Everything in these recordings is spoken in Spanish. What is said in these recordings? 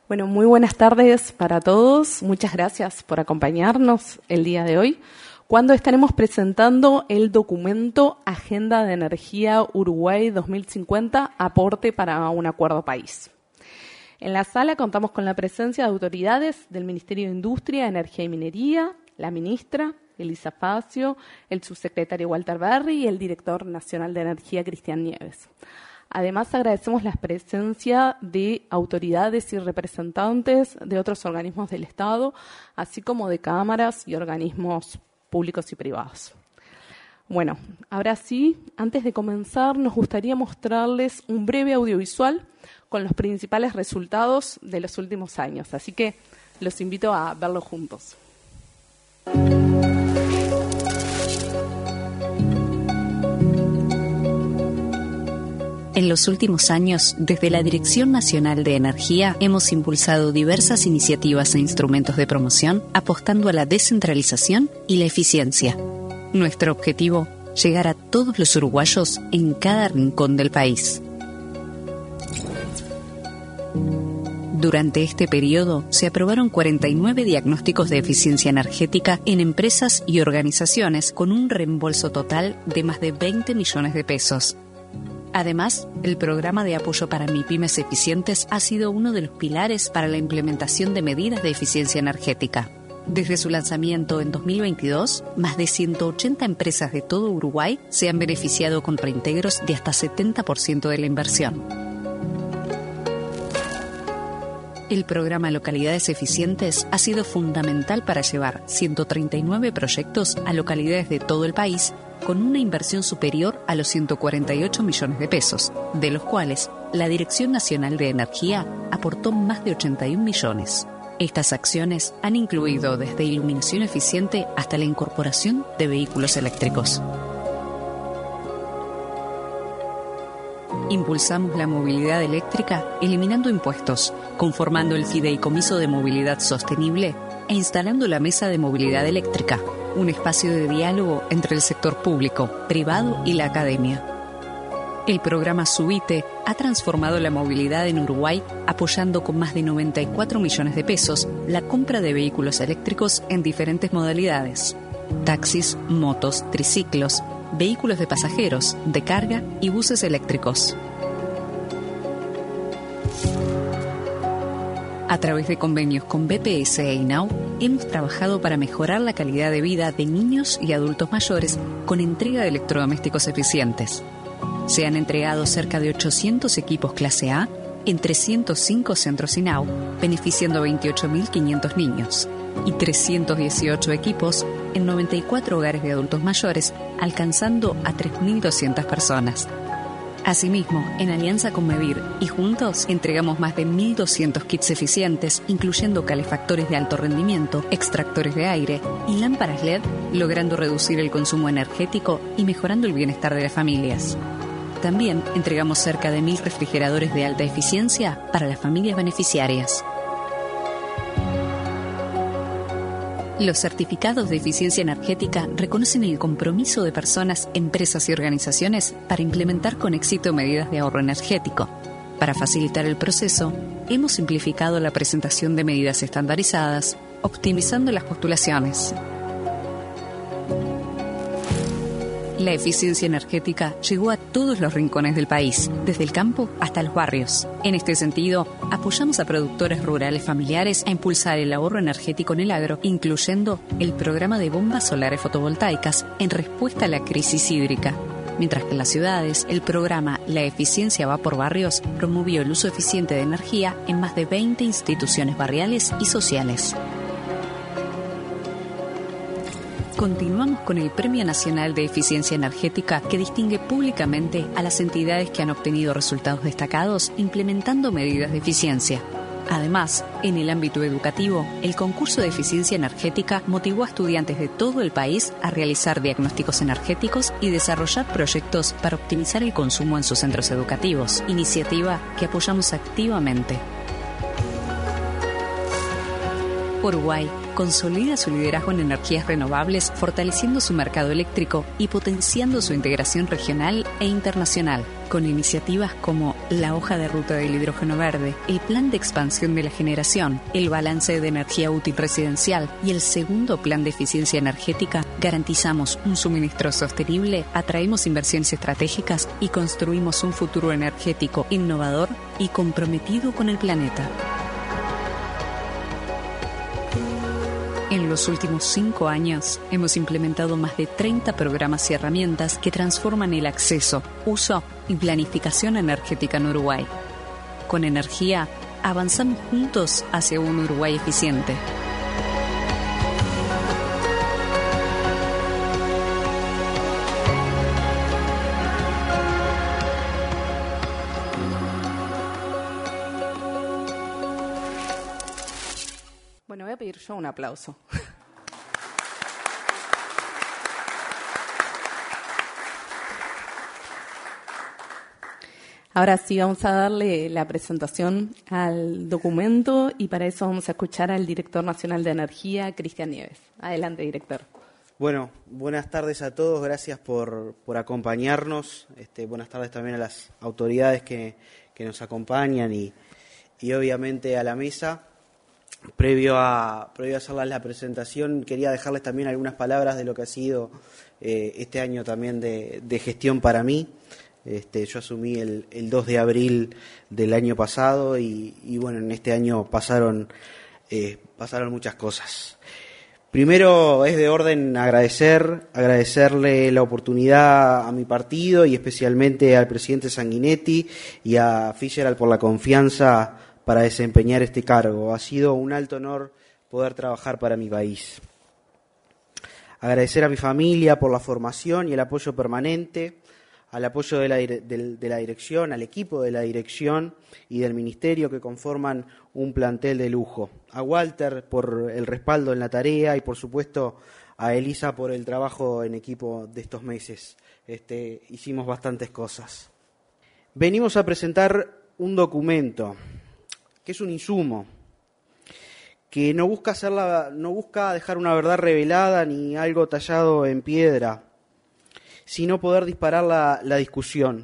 Bueno, muy buenas tardes para todos. Muchas gracias por acompañarnos el día de hoy, cuando estaremos presentando el documento Agenda de Energía Uruguay 2050, aporte para un acuerdo país. En la sala contamos con la presencia de autoridades del Ministerio de Industria, Energía y Minería, la ministra Elisa Facio, el subsecretario Walter Berry y el director nacional de Energía, Cristian Nieves. Además, agradecemos la presencia de autoridades y representantes de otros organismos del Estado, así como de cámaras y organismos públicos y privados. Bueno, ahora sí, antes de comenzar, nos gustaría mostrarles un breve audiovisual con los principales resultados de los últimos años. Así que los invito a verlo juntos. En los últimos años, desde la Dirección Nacional de Energía, hemos impulsado diversas iniciativas e instrumentos de promoción, apostando a la descentralización y la eficiencia. Nuestro objetivo, llegar a todos los uruguayos en cada rincón del país. Durante este periodo, se aprobaron 49 diagnósticos de eficiencia energética en empresas y organizaciones con un reembolso total de más de 20 millones de pesos. Además, el programa de apoyo para MIPYMES eficientes ha sido uno de los pilares para la implementación de medidas de eficiencia energética. Desde su lanzamiento en 2022, más de 180 empresas de todo Uruguay se han beneficiado con reintegros de hasta 70% de la inversión. El programa Localidades Eficientes ha sido fundamental para llevar 139 proyectos a localidades de todo el país con una inversión superior a los 148 millones de pesos, de los cuales la Dirección Nacional de Energía aportó más de 81 millones. Estas acciones han incluido desde iluminación eficiente hasta la incorporación de vehículos eléctricos. Impulsamos la movilidad eléctrica eliminando impuestos, conformando el Fideicomiso de Movilidad Sostenible e instalando la Mesa de Movilidad Eléctrica, un espacio de diálogo entre el sector público, privado y la academia. El programa Subite ha transformado la movilidad en Uruguay, apoyando con más de 94 millones de pesos la compra de vehículos eléctricos en diferentes modalidades: taxis, motos, triciclos, vehículos de pasajeros, de carga y buses eléctricos. A través de convenios con BPS e INAU, hemos trabajado para mejorar la calidad de vida de niños y adultos mayores con entrega de electrodomésticos eficientes. Se han entregado cerca de 800 equipos clase A en 305 centros INAU, beneficiando a 28.500 niños, y 318 equipos en 94 hogares de adultos mayores, alcanzando a 3.200 personas. Asimismo, en alianza con MEVIR y juntos, entregamos más de 1.200 kits eficientes, incluyendo calefactores de alto rendimiento, extractores de aire y lámparas LED, logrando reducir el consumo energético y mejorando el bienestar de las familias. También entregamos cerca de 1.000 refrigeradores de alta eficiencia para las familias beneficiarias. Los certificados de eficiencia energética reconocen el compromiso de personas, empresas y organizaciones para implementar con éxito medidas de ahorro energético. Para facilitar el proceso, hemos simplificado la presentación de medidas estandarizadas, optimizando las postulaciones. La eficiencia energética llegó a todos los rincones del país, desde el campo hasta los barrios. En este sentido, apoyamos a productores rurales familiares a impulsar el ahorro energético en el agro, incluyendo el programa de bombas solares fotovoltaicas en respuesta a la crisis hídrica. Mientras que en las ciudades, el programa La Eficiencia va por barrios promovió el uso eficiente de energía en más de 20 instituciones barriales y sociales. Continuamos con el Premio Nacional de Eficiencia Energética, que distingue públicamente a las entidades que han obtenido resultados destacados implementando medidas de eficiencia. Además, en el ámbito educativo, el concurso de eficiencia energética motivó a estudiantes de todo el país a realizar diagnósticos energéticos y desarrollar proyectos para optimizar el consumo en sus centros educativos, iniciativa que apoyamos activamente. Uruguay consolida su liderazgo en energías renovables, fortaleciendo su mercado eléctrico y potenciando su integración regional e internacional, con iniciativas como la hoja de ruta del hidrógeno verde, el plan de expansión de la generación, el balance de energía útil residencial y el segundo plan de eficiencia energética. Garantizamos un suministro sostenible, atraemos inversiones estratégicas y construimos un futuro energético innovador y comprometido con el planeta. En los últimos 5 años hemos implementado más de 30 programas y herramientas que transforman el acceso, uso y planificación energética en Uruguay. Con energía, avanzamos juntos hacia un Uruguay eficiente. Bueno, voy a pedir yo un aplauso. Ahora sí vamos a darle la presentación al documento y para eso vamos a escuchar al director nacional de Energía, Cristian Nieves. Adelante, director. Bueno, buenas tardes a todos, gracias por acompañarnos. Buenas tardes también a las autoridades que nos acompañan y obviamente a la mesa. Previo a hacerles la presentación, quería dejarles también algunas palabras de lo que ha sido este año también de gestión para mí. Yo asumí el 2 de abril del año pasado y bueno, en este año pasaron muchas cosas. Primero es de orden agradecerle la oportunidad a mi partido y especialmente al presidente Sanguinetti y a Fitzgerald por la confianza para desempeñar este cargo. Ha sido un alto honor poder trabajar para mi país. Agradecer a mi familia por la formación y el apoyo permanente, al apoyo de la dirección, al equipo de la dirección y del ministerio que conforman un plantel de lujo. A Walter por el respaldo en la tarea y por supuesto a Elisa por el trabajo en equipo de estos meses. Hicimos bastantes cosas. Venimos a presentar un documento que es un insumo, que no busca dejar una verdad revelada ni algo tallado en piedra, sino poder disparar la discusión.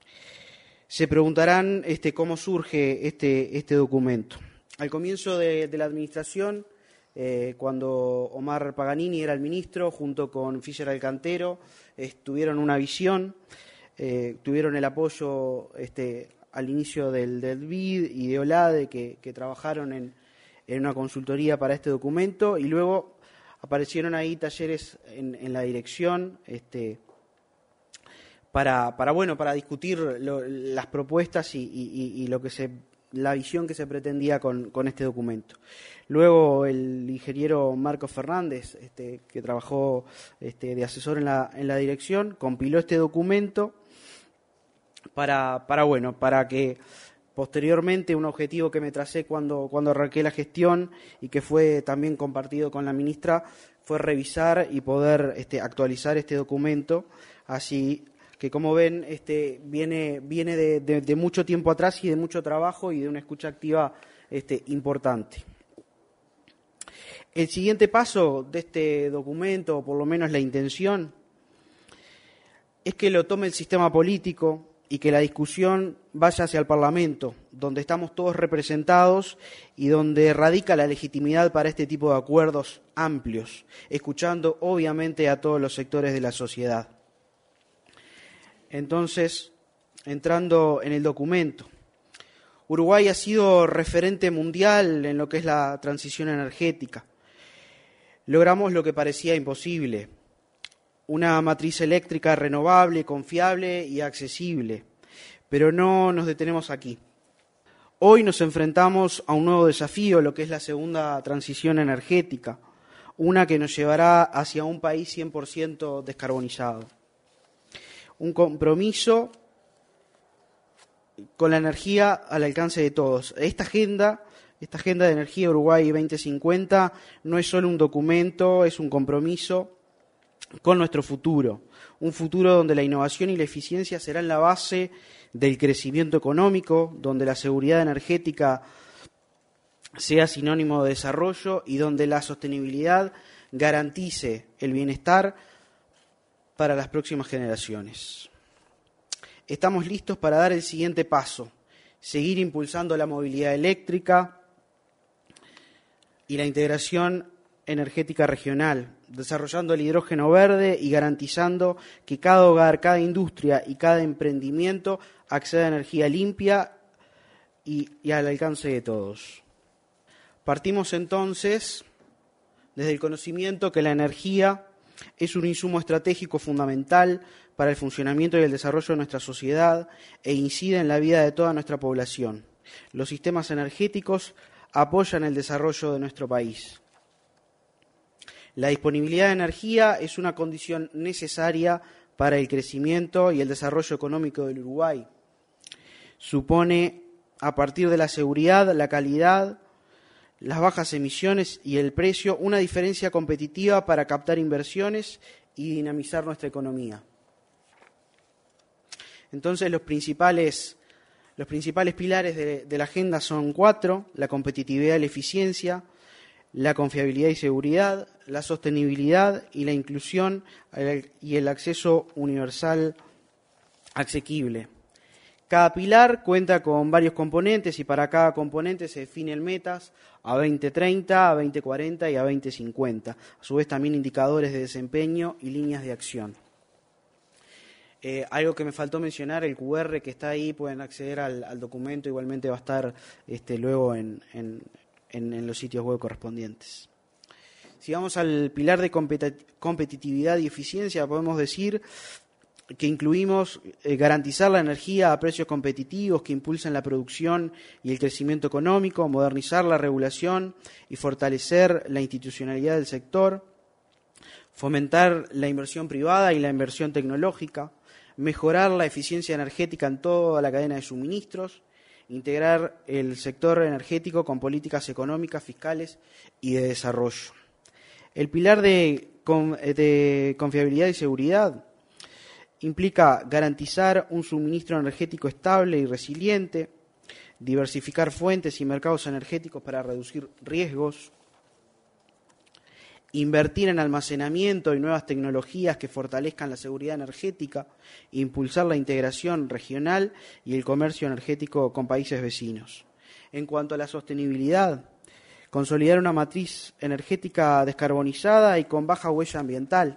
Se preguntarán cómo surge este documento. Al comienzo de la administración, cuando Omar Paganini era el ministro, junto con Fitzgerald Cantero, tuvieron una visión, tuvieron el apoyo al inicio del BID y de OLADE que trabajaron en una consultoría para este documento y luego aparecieron ahí talleres en la dirección para discutir las propuestas y la visión que se pretendía con este documento. Luego el ingeniero Marcos Fernández, que trabajó de asesor en la dirección, compiló este documento para que posteriormente un objetivo que me tracé cuando arranqué la gestión y que fue también compartido con la ministra fue revisar y poder actualizar este documento, así que como ven viene de mucho tiempo atrás y de mucho trabajo y de una escucha activa importante. El siguiente paso de este documento, o por lo menos la intención, es que lo tome el sistema político y que la discusión vaya hacia el Parlamento, donde estamos todos representados y donde radica la legitimidad para este tipo de acuerdos amplios, escuchando obviamente a todos los sectores de la sociedad. Entonces, entrando en el documento, Uruguay ha sido referente mundial en lo que es la transición energética. Logramos lo que parecía imposible: una matriz eléctrica renovable, confiable y accesible. Pero no nos detenemos aquí. Hoy nos enfrentamos a un nuevo desafío, lo que es la segunda transición energética, una que nos llevará hacia un país 100% descarbonizado. Un compromiso con la energía al alcance de todos. Esta agenda de energía Uruguay 2050 no es solo un documento, es un compromiso con nuestro futuro, un futuro donde la innovación y la eficiencia serán la base del crecimiento económico, donde la seguridad energética sea sinónimo de desarrollo y donde la sostenibilidad garantice el bienestar para las próximas generaciones. Estamos listos para dar el siguiente paso, seguir impulsando la movilidad eléctrica y la integración energética regional, desarrollando el hidrógeno verde y garantizando que cada hogar, cada industria y cada emprendimiento acceda a energía limpia y al alcance de todos. Partimos entonces desde el conocimiento que la energía es un insumo estratégico fundamental para el funcionamiento y el desarrollo de nuestra sociedad e incide en la vida de toda nuestra población. Los sistemas energéticos apoyan el desarrollo de nuestro país. La disponibilidad de energía es una condición necesaria para el crecimiento y el desarrollo económico del Uruguay. Supone, a partir de la seguridad, la calidad, las bajas emisiones y el precio, una diferencia competitiva para captar inversiones y dinamizar nuestra economía. Entonces, los principales pilares de la agenda son 4: la competitividad y la eficiencia, la confiabilidad y seguridad, la sostenibilidad y la inclusión y el acceso universal asequible. Cada pilar cuenta con varios componentes y para cada componente se definen metas a 2030, a 2040 y a 2050. A su vez también indicadores de desempeño y líneas de acción. Algo que me faltó mencionar, el QR que está ahí, pueden acceder al documento, igualmente va a estar luego en los sitios web correspondientes. Si vamos al pilar de competitividad y eficiencia, podemos decir que incluimos garantizar la energía a precios competitivos que impulsen la producción y el crecimiento económico, modernizar la regulación y fortalecer la institucionalidad del sector, fomentar la inversión privada y la inversión tecnológica, mejorar la eficiencia energética en toda la cadena de suministros, integrar el sector energético con políticas económicas, fiscales y de desarrollo. El pilar de confiabilidad y seguridad implica garantizar un suministro energético estable y resiliente, diversificar fuentes y mercados energéticos para reducir riesgos, invertir en almacenamiento y nuevas tecnologías que fortalezcan la seguridad energética, impulsar la integración regional y el comercio energético con países vecinos. En cuanto a la sostenibilidad, consolidar una matriz energética descarbonizada y con baja huella ambiental,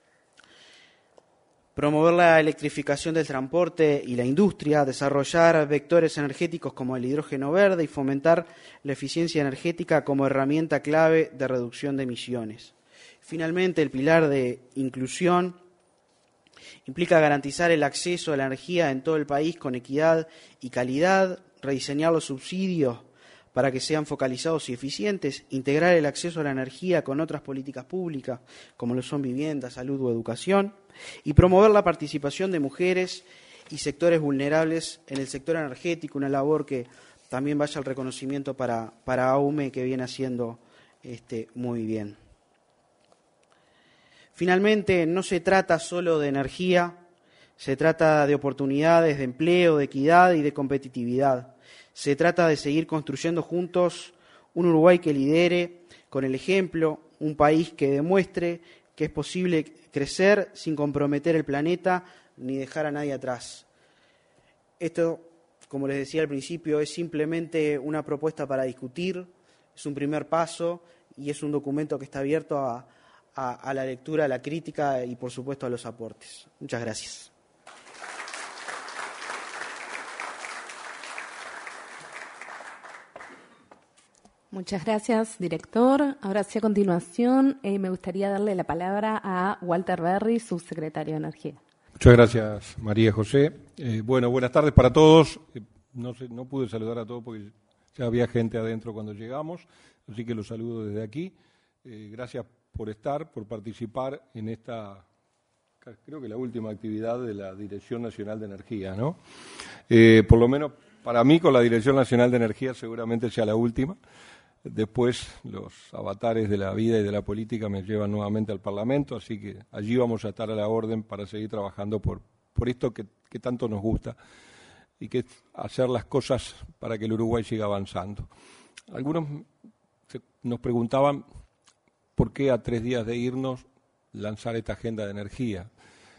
promover la electrificación del transporte y la industria, desarrollar vectores energéticos como el hidrógeno verde y fomentar la eficiencia energética como herramienta clave de reducción de emisiones. Finalmente, el pilar de inclusión implica garantizar el acceso a la energía en todo el país con equidad y calidad, rediseñar los subsidios para que sean focalizados y eficientes, integrar el acceso a la energía con otras políticas públicas, como lo son vivienda, salud o educación, y promover la participación de mujeres y sectores vulnerables en el sector energético, una labor que también vaya al reconocimiento para AUME, que viene haciendo muy bien. Finalmente, no se trata solo de energía, se trata de oportunidades de empleo, de equidad y de competitividad. Se trata de seguir construyendo juntos un Uruguay que lidere con el ejemplo, un país que demuestre que es posible crecer sin comprometer el planeta ni dejar a nadie atrás. Esto, como les decía al principio, es simplemente una propuesta para discutir, es un primer paso y es un documento que está abierto a la lectura, a la crítica y, por supuesto, a los aportes. Muchas gracias. Muchas gracias, director. Ahora sí, a continuación, me gustaría darle la palabra a Walter Berry, subsecretario de Energía. Muchas gracias, María José. Buenas tardes para todos. No pude saludar a todos porque ya había gente adentro cuando llegamos, así que los saludo desde aquí. Gracias por estar, por participar en esta, creo que la última actividad de la Dirección Nacional de Energía, ¿no? Por lo menos para mí, con la Dirección Nacional de Energía, seguramente sea la última. Después los avatares de la vida y de la política me llevan nuevamente al Parlamento, así que allí vamos a estar a la orden para seguir trabajando por esto que tanto nos gusta y que es hacer las cosas para que el Uruguay siga avanzando. Algunos nos preguntaban por qué a 3 días de irnos lanzar esta agenda de energía.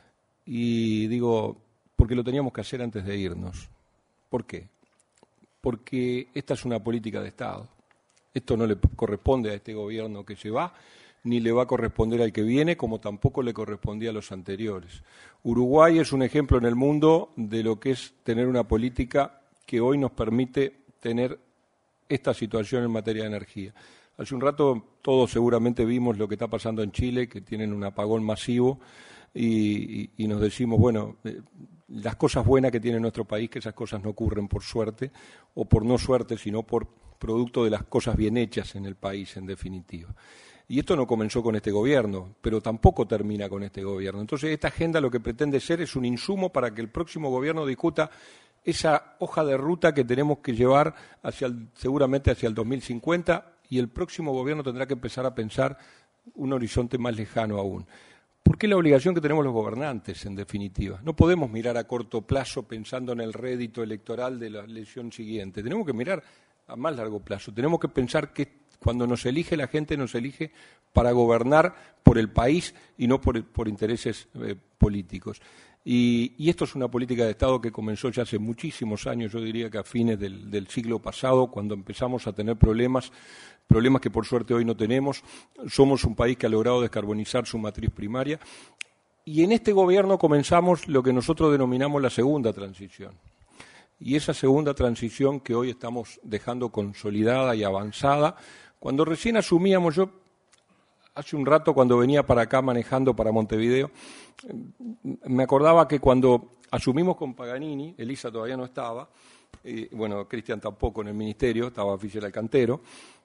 Y digo, porque lo teníamos que hacer antes de irnos. ¿Por qué? Porque esta es una política de Estado. Esto no le corresponde a este gobierno que se va, ni le va a corresponder al que viene, como tampoco le correspondía a los anteriores. Uruguay es un ejemplo en el mundo de lo que es tener una política que hoy nos permite tener esta situación en materia de energía. Hace un rato todos seguramente vimos lo que está pasando en Chile, que tienen un apagón masivo, y nos decimos, bueno, las cosas buenas que tiene nuestro país, que esas cosas no ocurren por suerte, o por no suerte, sino por producto de las cosas bien hechas en el país, en definitiva. Y esto no comenzó con este gobierno, pero tampoco termina con este gobierno. Entonces, esta agenda lo que pretende ser es un insumo para que el próximo gobierno discuta esa hoja de ruta que tenemos que llevar seguramente hacia el 2050, y el próximo gobierno tendrá que empezar a pensar un horizonte más lejano aún. Porque es la obligación que tenemos los gobernantes, en definitiva. No podemos mirar a corto plazo pensando en el rédito electoral de la elección siguiente. Tenemos que mirar a más largo plazo. Tenemos que pensar que cuando nos elige la gente, nos elige para gobernar por el país y no por intereses políticos. Y esto es una política de Estado que comenzó ya hace muchísimos años, yo diría que a fines del siglo pasado, cuando empezamos a tener problemas que por suerte hoy no tenemos. Somos un país que ha logrado descarbonizar su matriz primaria, y en este gobierno comenzamos lo que nosotros denominamos la segunda transición. Y esa segunda transición que hoy estamos dejando consolidada y avanzada, cuando recién asumíamos, yo hace un rato cuando venía para acá manejando para Montevideo, me acordaba que cuando asumimos con Paganini, Elisa todavía no estaba, Cristian tampoco en el ministerio, estaba Fischer Alcantero,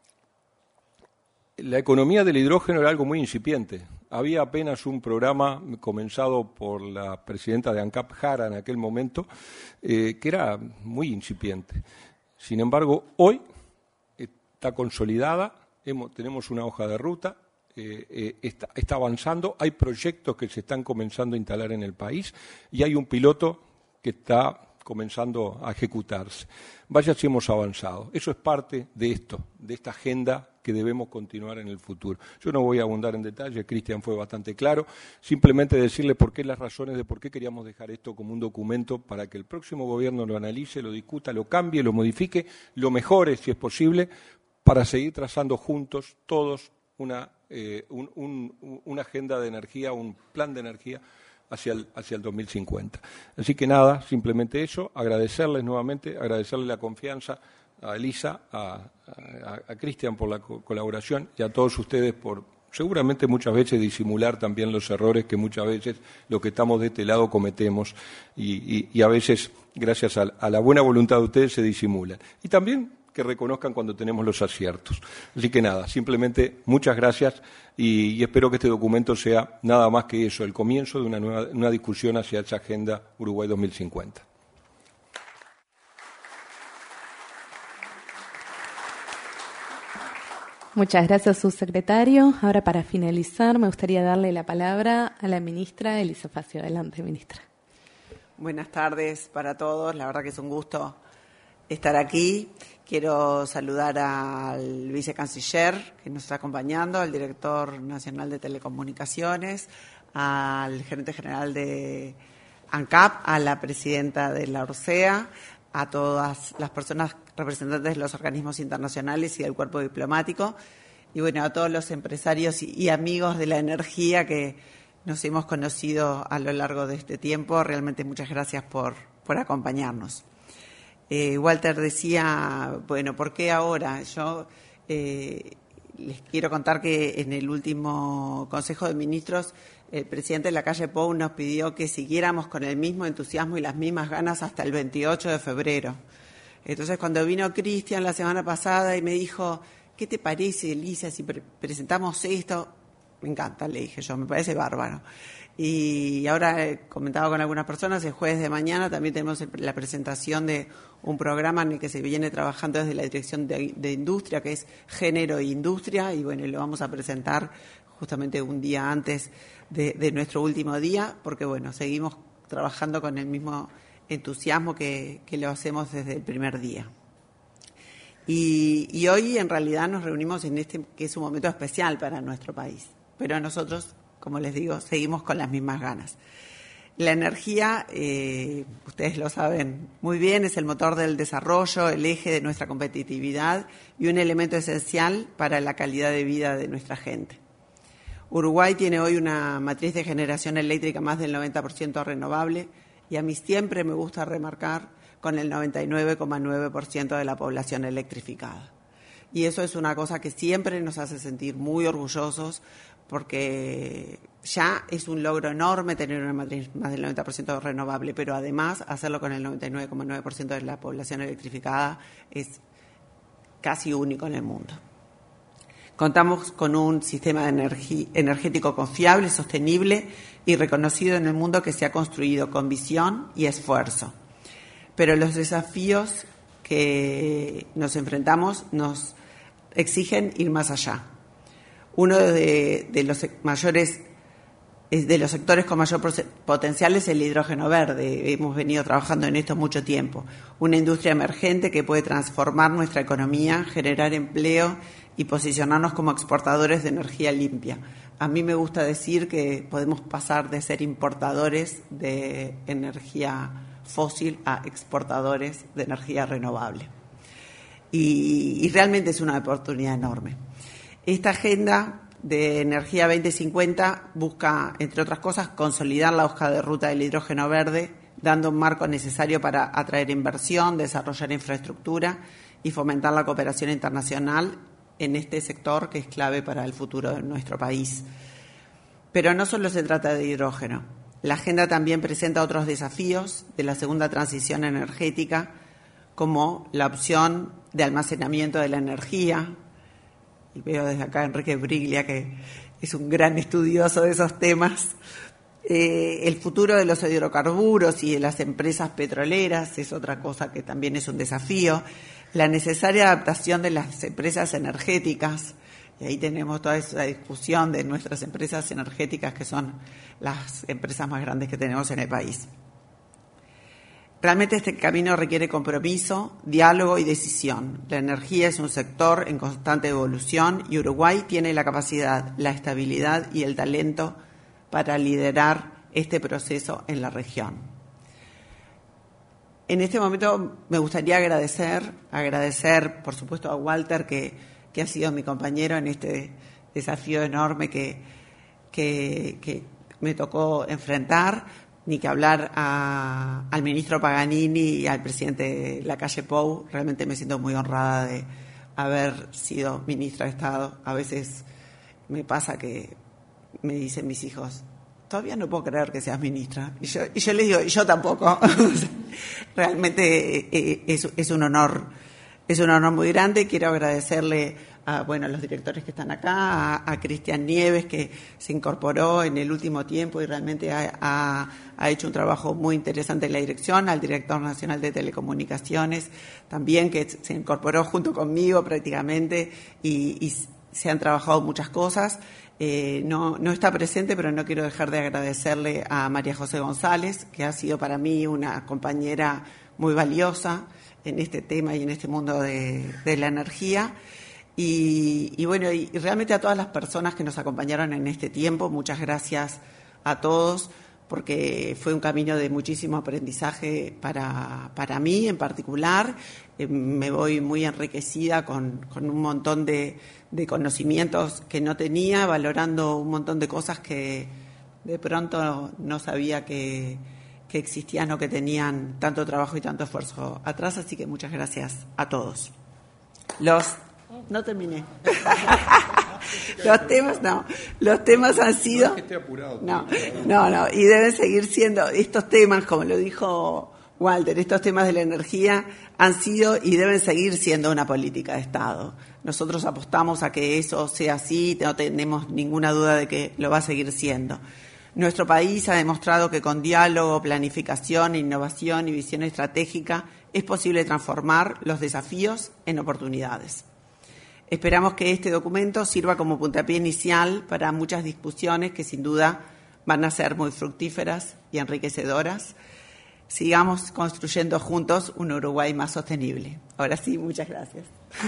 la economía del hidrógeno era algo muy incipiente. Había apenas un programa comenzado por la presidenta de ANCAP, Jara, en aquel momento, que era muy incipiente. Sin embargo, hoy está consolidada, tenemos una hoja de ruta, está avanzando, hay proyectos que se están comenzando a instalar en el país y hay un piloto que está comenzando a ejecutarse. Vaya si hemos avanzado. Eso es parte de esta agenda que debemos continuar en el futuro. Yo no voy a abundar en detalle, Cristian fue bastante claro, simplemente decirle las razones de por qué queríamos dejar esto como un documento para que el próximo gobierno lo analice, lo discuta, lo cambie, lo modifique, lo mejore si es posible, para seguir trazando juntos todos una agenda de energía, un plan de energía hacia el 2050. Así que nada, simplemente eso, agradecerles nuevamente, agradecerle la confianza a Elisa, a Cristian por la colaboración y a todos ustedes por seguramente muchas veces disimular también los errores que muchas veces los que estamos de este lado cometemos y a veces gracias a la buena voluntad de ustedes se disimulan. Y también que reconozcan cuando tenemos los aciertos. Así que nada, simplemente muchas gracias y espero que este documento sea nada más que eso, el comienzo de una discusión hacia esa Agenda Uruguay 2050. Muchas gracias, subsecretario. Ahora, para finalizar, me gustaría darle la palabra a la ministra Elisa Facio. Adelante, ministra. Buenas tardes para todos. La verdad que es un gusto estar aquí. Quiero saludar al vicecanciller que nos está acompañando, al director nacional de telecomunicaciones, al gerente general de ANCAP, a la presidenta de la ORCEA, a todas las personas representantes de los organismos internacionales y del cuerpo diplomático, y bueno, a todos los empresarios y amigos de la energía que nos hemos conocido a lo largo de este tiempo. Realmente muchas gracias por acompañarnos. Walter decía, bueno, ¿por qué ahora? Yo les quiero contar que en el último Consejo de Ministros el presidente Lacalle Pou nos pidió que siguiéramos con el mismo entusiasmo y las mismas ganas hasta el 28 de febrero. Entonces, cuando vino Cristian la semana pasada y me dijo, ¿qué te parece, Elisa, si presentamos esto? Me encanta, le dije yo, me parece bárbaro. Y ahora comentaba con algunas personas, el jueves de mañana también tenemos la presentación de un programa en el que se viene trabajando desde la Dirección de Industria, que es Género e Industria, y bueno, lo vamos a presentar justamente un día antes de nuestro último día, porque bueno, seguimos trabajando con el mismo entusiasmo que lo hacemos desde el primer día. Y hoy en realidad nos reunimos en este que es un momento especial para nuestro país. Pero nosotros, como les digo, seguimos con las mismas ganas. La energía, ustedes lo saben muy bien, es el motor del desarrollo, el eje de nuestra competitividad y un elemento esencial para la calidad de vida de nuestra gente. Uruguay tiene hoy una matriz de generación eléctrica más del 90% renovable y a mí siempre me gusta remarcar con el 99,9% de la población electrificada. Y eso es una cosa que siempre nos hace sentir muy orgullosos porque ya es un logro enorme tener una matriz más del 90% renovable, pero además hacerlo con el 99,9% de la población electrificada es casi único en el mundo. Contamos con un sistema energético confiable, sostenible y reconocido en el mundo que se ha construido con visión y esfuerzo. Pero los desafíos que nos enfrentamos nos exigen ir más allá. Uno de los sectores con mayor potencial es el hidrógeno verde. Hemos venido trabajando en esto mucho tiempo. Una industria emergente que puede transformar nuestra economía, generar empleo y posicionarnos como exportadores de energía limpia. A mí me gusta decir que podemos pasar de ser importadores de energía fósil a exportadores de energía renovable. Y realmente es una oportunidad enorme. Esta agenda de Energía 2050 busca, entre otras cosas, consolidar la hoja de ruta del hidrógeno verde, dando un marco necesario para atraer inversión, desarrollar infraestructura y fomentar la cooperación internacional en este sector que es clave para el futuro de nuestro país. Pero no solo se trata de hidrógeno. La agenda también presenta otros desafíos de la segunda transición energética, como la opción de almacenamiento de la energía. Y veo desde acá a Enrique Briglia, que es un gran estudioso de esos temas. El futuro de los hidrocarburos y de las empresas petroleras es otra cosa que también es un desafío. La necesaria adaptación de las empresas energéticas, y ahí tenemos toda esa discusión de nuestras empresas energéticas, que son las empresas más grandes que tenemos en el país. Realmente este camino requiere compromiso, diálogo y decisión. La energía es un sector en constante evolución y Uruguay tiene la capacidad, la estabilidad y el talento para liderar este proceso en la región. En este momento me gustaría agradecer por supuesto a Walter, que ha sido mi compañero en este desafío enorme que me tocó enfrentar. Ni que hablar al ministro Paganini y al presidente Lacalle Pou. Realmente me siento muy honrada de haber sido ministra de Estado. A veces me pasa que me dicen mis hijos, todavía no puedo creer que seas ministra. Y yo les digo, y yo tampoco. Realmente es un honor muy grande. Quiero agradecerle a los directores que están acá, a Cristian Nieves, que se incorporó en el último tiempo y realmente ha hecho un trabajo muy interesante en la dirección, al director nacional de Telecomunicaciones también, que se incorporó junto conmigo prácticamente y se han trabajado muchas cosas. No está presente, pero no quiero dejar de agradecerle a María José González, que ha sido para mí una compañera muy valiosa en este tema y en este mundo de la energía. Y realmente a todas las personas que nos acompañaron en este tiempo, muchas gracias a todos, porque fue un camino de muchísimo aprendizaje para mí en particular. Me voy muy enriquecida con un montón de conocimientos que no tenía, valorando un montón de cosas que de pronto no sabía que existían o que tenían tanto trabajo y tanto esfuerzo atrás. Así que muchas gracias a todos. No terminé. Los temas han sido... No es que esté apurado. No, y deben seguir siendo estos temas, como lo dijo Walter, estos temas de la energía han sido y deben seguir siendo una política de Estado. Nosotros apostamos a que eso sea así, no tenemos ninguna duda de que lo va a seguir siendo. Nuestro país ha demostrado que con diálogo, planificación, innovación y visión estratégica es posible transformar los desafíos en oportunidades. Esperamos que este documento sirva como puntapié inicial para muchas discusiones que sin duda van a ser muy fructíferas y enriquecedoras. sigamos construyendo juntos un Uruguay más sostenible. Ahora sí, muchas gracias.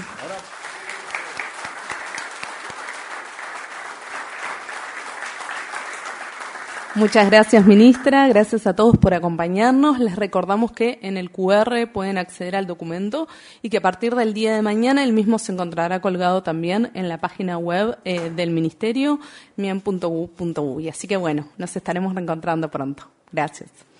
Muchas gracias, ministra. Gracias a todos por acompañarnos. Les recordamos que en el QR pueden acceder al documento y que a partir del día de mañana el mismo se encontrará colgado también en la página web del Ministerio, mien.gu.uy. Así que bueno, nos estaremos reencontrando pronto. Gracias.